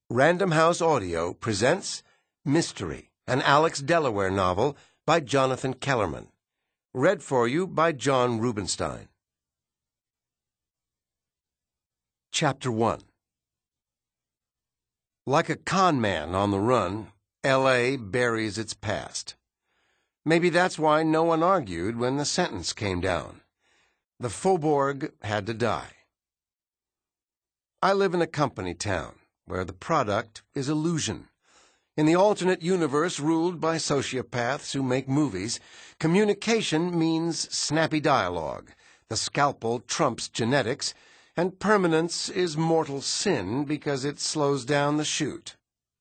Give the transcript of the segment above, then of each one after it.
Random House Audio presents Mystery, an Alex Delaware novel by Jonathan Kellerman. Read for you by John Rubenstein. Chapter 1. Like a con man on the run, L.A. buries its past. Maybe that's why no one argued when the sentence came down. The Faubourg had to die. I live in a company town, where the product is illusion. In the alternate universe ruled by sociopaths who make movies, communication means snappy dialogue, the scalpel trumps genetics, and permanence is mortal sin because it slows down the shoot.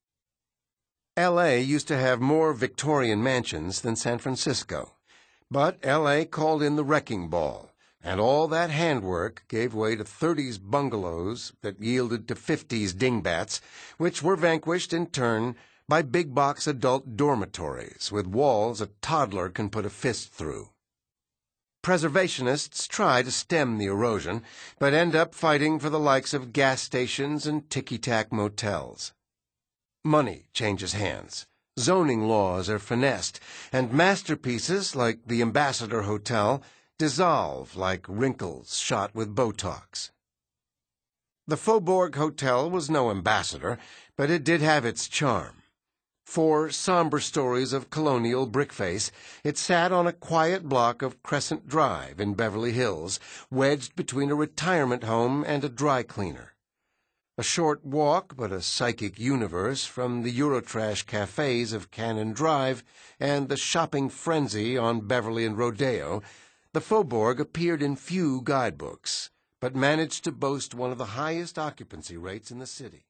L.A. used to have more Victorian mansions than San Francisco, but L.A. called in the wrecking ball, and all that handwork gave way to 30s bungalows that yielded to 50s dingbats, which were vanquished in turn by big-box adult dormitories with walls a toddler can put a fist through. Preservationists try to stem the erosion, but end up fighting for the likes of gas stations and ticky-tack motels. Money changes hands. Zoning laws are finessed, and masterpieces like the Ambassador Hotel dissolve like wrinkles shot with Botox. The Faubourg Hotel was no ambassador, but it did have its charm. 4 somber stories of colonial brickface, it sat on a quiet block of Crescent Drive in Beverly Hills, wedged between a retirement home and a dry cleaner. A short walk, but a psychic universe, from the Eurotrash cafes of Cannon Drive and the shopping frenzy on Beverly and Rodeo, the Faubourg appeared in few guidebooks, but managed to boast one of the highest occupancy rates in the city.